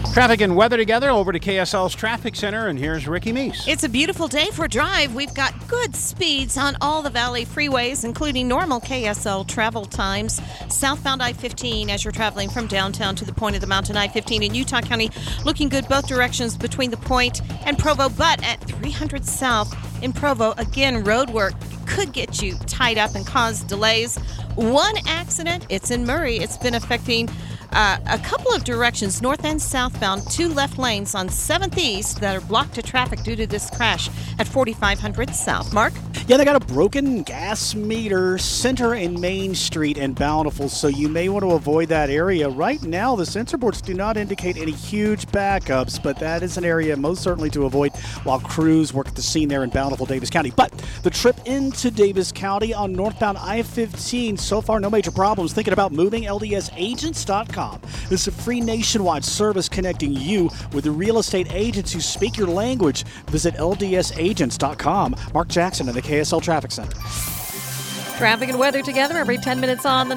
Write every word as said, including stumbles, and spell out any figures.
Traffic and weather together over to K S L's Traffic Center, and here's Ricky Meese. It's a beautiful day for a drive. We've got good speeds on all the Valley freeways, including normal K S L travel times. Southbound I fifteen as you're traveling from downtown to the point of the mountain. I fifteen in Utah County looking good both directions between the point and Provo, but at three hundred South in Provo, again, road work could get you tied up and cause delays. One accident, it's in Murray. It's been affecting Uh, a couple of directions, north and southbound, two left lanes on seventh East that are blocked to traffic due to this crash at forty-five hundred South. Mark? Yeah, they got a broken gas meter center in Main Street and Bountiful, so you may want to avoid that area. Right now, the sensor boards do not indicate any huge backups, but that is an area most certainly to avoid while crews work at the scene there in Bountiful, Davis County. But the trip into Davis County on northbound I fifteen, so far no major problems. Thinking about moving? L D S agents dot com. This is a free nationwide service connecting you with the real estate agents who speak your language. Visit L D S agents dot com. Mark Jackson in the K S L Traffic Center. Traffic and weather together every ten minutes on the